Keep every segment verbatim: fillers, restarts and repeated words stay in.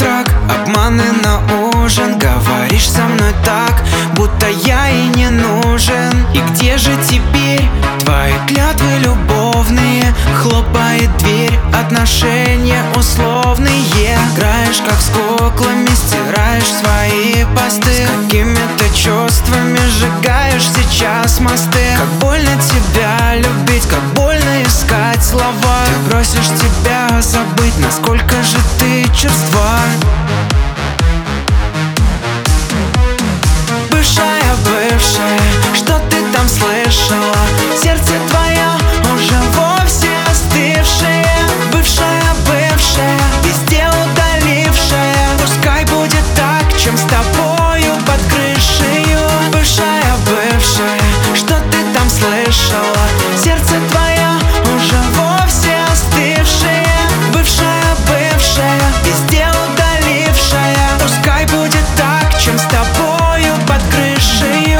завтрак, обманы на ужин. Говоришь со мной так, будто я и не нужен. И где же теперь твои клятвы любовные? Хлопает дверь, отношения условные. Играешь как с куклами, стираешь свои посты. С какими-то чувствами сжигаешь сейчас мосты. Как больно тебя любить, как больно искать слова. Ты просишь тебя забыть, насколько же ты черства. Бывшая, бывшая, что ты там слышала? Сердце твое уже вовсе остывшее. Бывшая, бывшая, везде удалившая. Пускай будет так, чем с тобою под крышею. Бывшая, бывшая, что ты там слышала? Сердце твое уже вовсе остывшее. Бывшая, бывшая, везде удалившая. Пускай будет так, чем с тобою под крышею.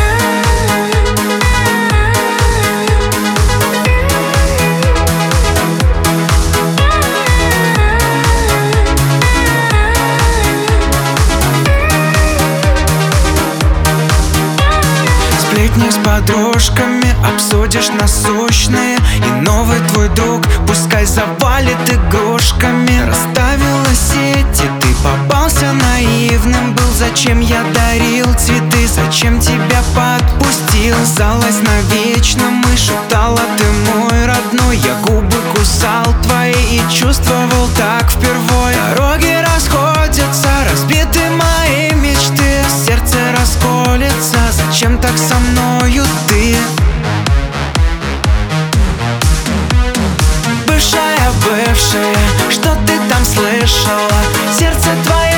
Сплетни с подружками, обсудишь насущные. И новый твой друг пускай завалит игрушками. Расставила сети, ты попался наивным был. Зачем я дарил цветы, зачем тебя подпустил? Казалось навечно, мы шептала, ты мой родной. Я губы кусал твои и чувствовал так впервой. Дороги расходятся, разбиты мои мечты. Сердце расколется, зачем так со мною ты? Бывшая, бывшая, что ты там слышала? Сердце твое